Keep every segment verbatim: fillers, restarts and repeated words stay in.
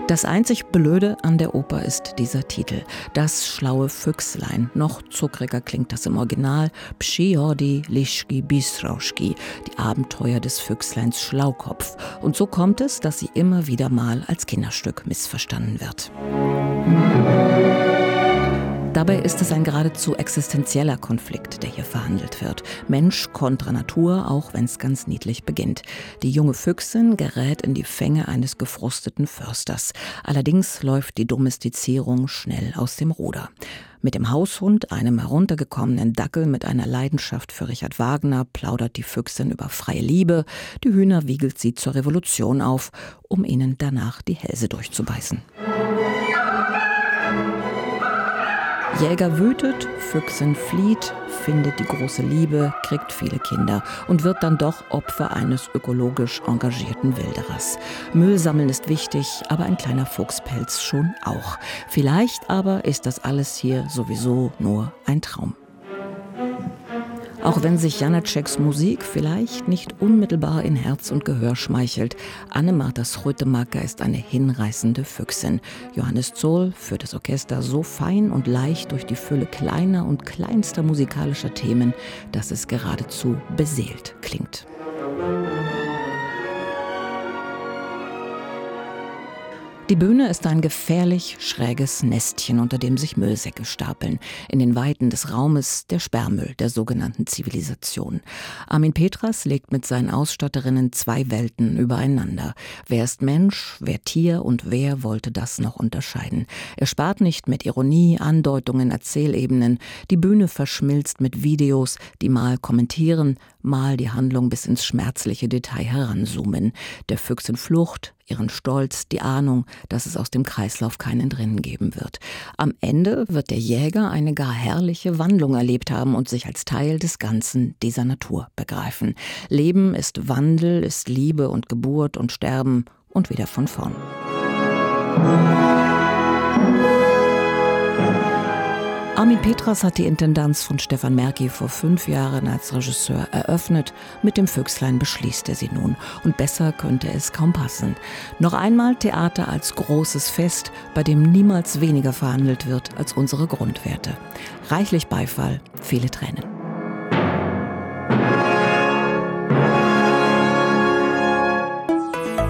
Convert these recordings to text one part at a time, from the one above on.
Das einzig Blöde an der Oper ist dieser Titel. Das schlaue Füchslein. Noch zuckriger klingt das im Original. Przyjody Liszki Bistroszki. Die Abenteuer des Füchsleins Schlaukopf. Und so kommt es, dass sie immer wieder mal als Kinderstück missverstanden wird. Dabei ist es ein geradezu existenzieller Konflikt, der hier verhandelt wird. Mensch kontra Natur, auch wenn es ganz niedlich beginnt. Die junge Füchsin gerät in die Fänge eines gefrusteten Försters. Allerdings läuft die Domestizierung schnell aus dem Ruder. Mit dem Haushund, einem heruntergekommenen Dackel mit einer Leidenschaft für Richard Wagner, plaudert die Füchsin über freie Liebe. Die Hühner wiegelt sie zur Revolution auf, um ihnen danach die Hälse durchzubeißen. Jäger wütet, Füchsin flieht, findet die große Liebe, kriegt viele Kinder und wird dann doch Opfer eines ökologisch engagierten Wilderers. Müll sammeln ist wichtig, aber ein kleiner Fuchspelz schon auch. Vielleicht aber ist das alles hier sowieso nur ein Traum. Auch wenn sich Janaceks Musik vielleicht nicht unmittelbar in Herz und Gehör schmeichelt, Anne-Marta Schroetemakers ist eine hinreißende Füchsin. Johannes Zoll führt das Orchester so fein und leicht durch die Fülle kleiner und kleinster musikalischer Themen, dass es geradezu beseelt klingt. Die Bühne ist ein gefährlich schräges Nestchen, unter dem sich Müllsäcke stapeln. In den Weiten des Raumes der Sperrmüll der sogenannten Zivilisation. Armin Petras legt mit seinen Ausstatterinnen zwei Welten übereinander. Wer ist Mensch, wer Tier und wer wollte das noch unterscheiden? Er spart nicht mit Ironie, Andeutungen, Erzählebenen. Die Bühne verschmilzt mit Videos, die mal kommentieren, mal die Handlung bis ins schmerzliche Detail heranzoomen. Der Füchsin Flucht, ihren Stolz, die Ahnung, dass es aus dem Kreislauf kein Entrinnen geben wird. Am Ende wird der Jäger eine gar herrliche Wandlung erlebt haben und sich als Teil des Ganzen dieser Natur begreifen. Leben ist Wandel, ist Liebe und Geburt und Sterben und wieder von vorn. Armin Petras hat die Intendanz von Stefan Merki vor fünf Jahren als Regisseur eröffnet. Mit dem Füchslein beschließt er sie nun. Und besser könnte es kaum passen. Noch einmal Theater als großes Fest, bei dem niemals weniger verhandelt wird als unsere Grundwerte. Reichlich Beifall, viele Tränen.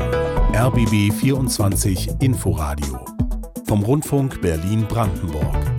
R B B vierundzwanzig Inforadio vom Rundfunk Berlin-Brandenburg.